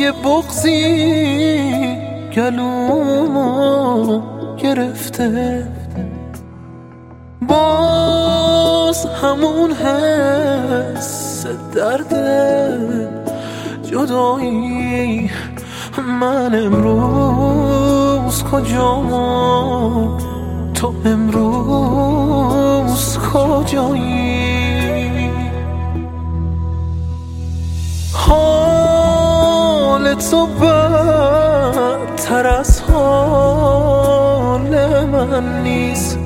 یه بغضی گلومو گرفته، باز همون حس درد جدایی. من امروز کجام، تو امروز کجایی؟ حال تو بدتر از حال من نیست،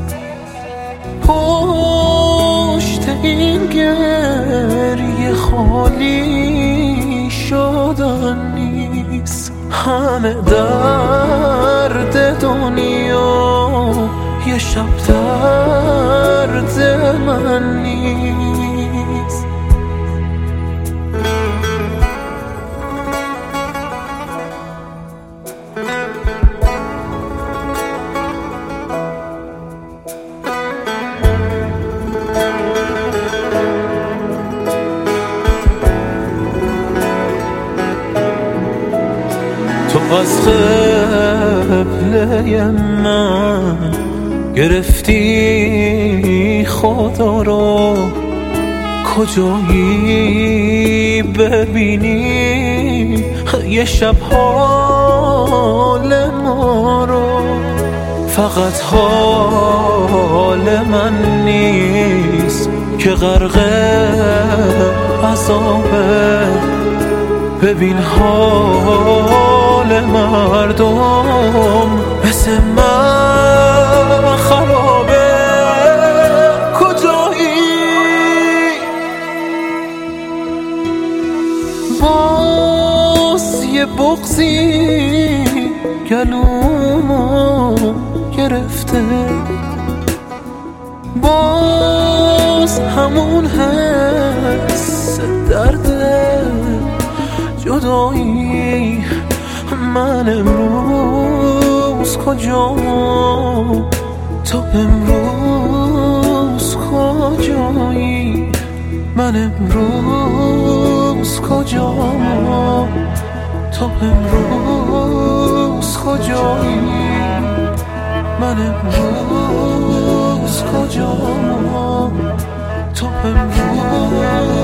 پشت این گریه خالی شدن نیست. همه درد دنیا یه شب درد من نیست. تو از قبله من گرفتی خدا رو، کجایی ببینی یه شب حال ما رو؟ فقط حال من نیست که غرق عذابه، ببین حال مردم مثل من خرابه. کجایی؟ باز یه بغضی گلومو گرفته، باز همون حس درد جدایی. من امروز کجام، تو امروز کجایی؟ من امروز کجام، تو امروز کجایی؟ من امروز کجام، تو امروز